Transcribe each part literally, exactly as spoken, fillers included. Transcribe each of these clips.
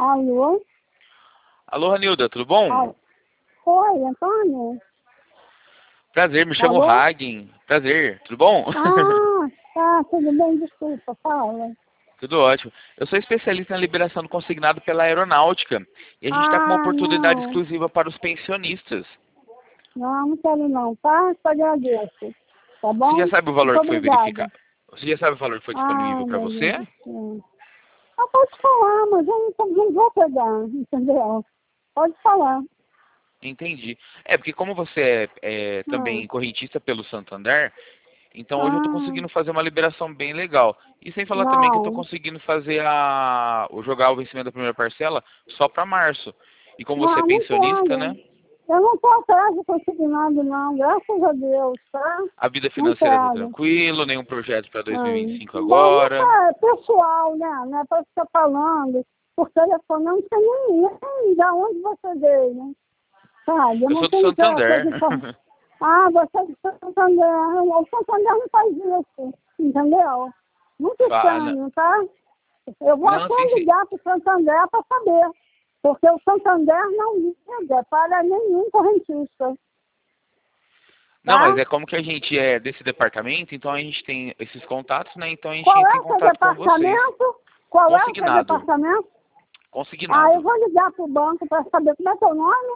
Alô? Alô, Ranilda, tudo bom? Alô? Oi, Antônio? Prazer, me chamo Alô? Hagen. Prazer, tudo bom? Ah, tá, tudo bem, desculpa, fala. Tudo ótimo. Eu sou especialista na liberação do consignado pela aeronáutica. E a gente está com uma Ah, oportunidade não, exclusiva para os pensionistas. não, não quero não, tá? Só agradeço, tá Você já bom? sabe o Muito valor que foi obrigada. verificado? Você já sabe o valor que foi Ai, disponível para meu Deus você? do céu. Ah, pode falar, mas eu não, não vou pegar, entendeu? Pode falar. Entendi. É, porque como você é, é Ah, também correntista pelo Santander, então hoje eu estou ah, conseguindo fazer uma liberação bem legal. E sem falar também que eu estou não, conseguindo fazer a, o jogar o vencimento da primeira parcela só para março. E como você é não, não pensionista, quero. né? Eu não tô atrás de consignado não, graças a Deus, tá? A vida Não financeira está quero. tranquilo, nenhum projeto para dois mil e vinte e Hum. cinco Bom, isso agora. é pessoal, né? Não é para ficar falando por telefone, eu não sei nem, nem de onde você veio, né? Sabe? Eu Eu não sou do tenho pressa Santander. de falar. Ah, você é do Santander. O Santander não faz isso, entendeu? Muito Fala. estranho, tá? Eu vou Não, até sim, sim. ligar para o Santander para saber. Porque o Santander não liga para nenhum correntista, Não, mas tá? é como que a gente é desse departamento, então a gente tem esses contatos, né? Então a gente Qual entra é em o seu contato com vocês. departamento? Qual é o seu Consignado. departamento? Ah, eu Consignado. vou ligar para o banco para saber como é teu nome?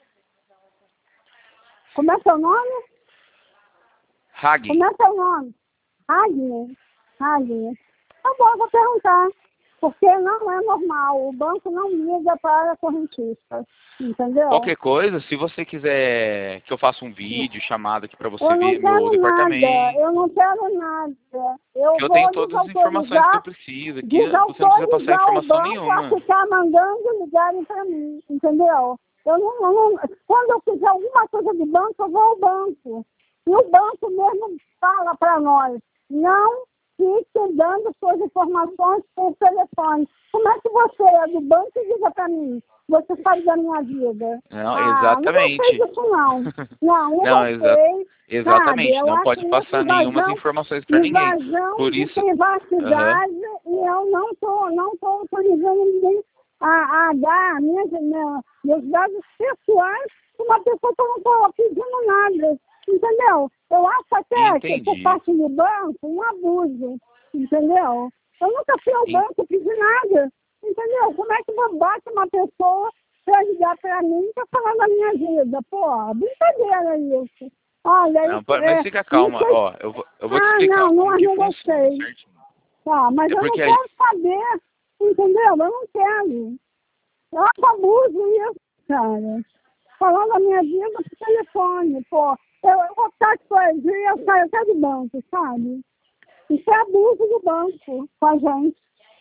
Como é teu nome? Como Hagen. é teu nome? Agnes. Agnes. Tá bom, eu vou perguntar. Porque não é normal. O banco não liga para correntistas. Entendeu? Qualquer coisa, se você quiser que eu faça um vídeo, chamada aqui para você Eu não ver meu quero nada. Eu departamento, não quero nada. Eu que eu vou tenho todas as informações que eu desautorizar, preciso aqui, você não precisa passar desautorizar o informação banco a nenhuma. ficar mandando ligarem para mim. Entendeu? Eu não, eu não, quando eu fizer alguma coisa de banco, eu vou ao banco. E o banco mesmo fala para nós, não fique dando suas informações por telefone. Como é que você é do banco e diga para mim, você sabe da minha vida? Não, Ah, não gostei exatamente. disso não. Não, não Não, exa gostei, sabe? exatamente. Eu Não acho pode isso passar nenhumas invasão, informações para ninguém. invasão Por de isso, aham. privacidade e eu não estou não tô autorizando ninguém a, a dar minhas, minha, meus dados pessoais para uma pessoa que eu não estou pedindo nada, entendeu? Eu acho até que por Entendi. parte do banco um abuso, entendeu? Eu nunca fui ao En- banco pedir nada, entendeu? Como é que eu bato uma pessoa para ligar para mim para falar da minha vida? Pô, brincadeira isso. Olha, Não, isso pa- mas é, fica calma, isso é... ó. Eu vou, eu vou te Ah, explicar não, não, como que não funciona, gostei. certo? Tá, mas É eu não porque aí, quero saber, entendeu? Eu não quero. Eu acho abuso isso, cara. Falando a minha vida por telefone, pô. Eu, eu vou ficar de poesia, eu saio até do banco, sabe? Isso é abuso do banco com a gente.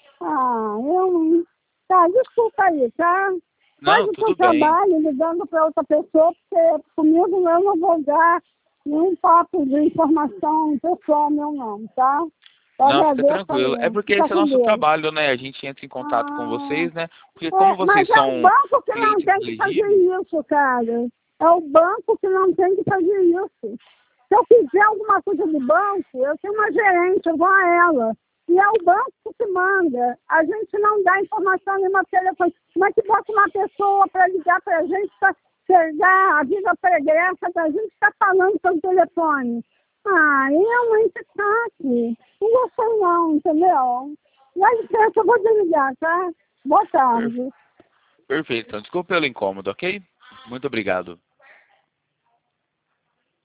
Ah, eu não... Tá, desculpa aí, tá? Faz não, o seu tudo bem. trabalho ligando para outra pessoa, porque comigo eu não vou dar nenhum papo de informação pessoal meu não, tá? Eu Não, fica agradeço tranquilo. É aí. porque Fica esse é o com nosso Deus. trabalho, né? A gente entra em contato com Ah, vocês, né? Porque como é, vocês mas é o são banco que não clientes tem que fazer elegíveis, isso, cara. É o banco que não tem que fazer isso. Se eu quiser alguma coisa do banco, eu tenho uma gerente, eu vou a ela. E é o banco que manda. A gente não dá informação nenhuma pelo telefone. Como é que bota uma pessoa para ligar para a gente para pegar a vida pregressa da gente está falando pelo telefone? Ah, eu não aqui. Não gostei não, entendeu? Dá licença, eu vou desligar, tá? Boa per- tarde. perfeito. Então, desculpa pelo incômodo, ok? Muito obrigado.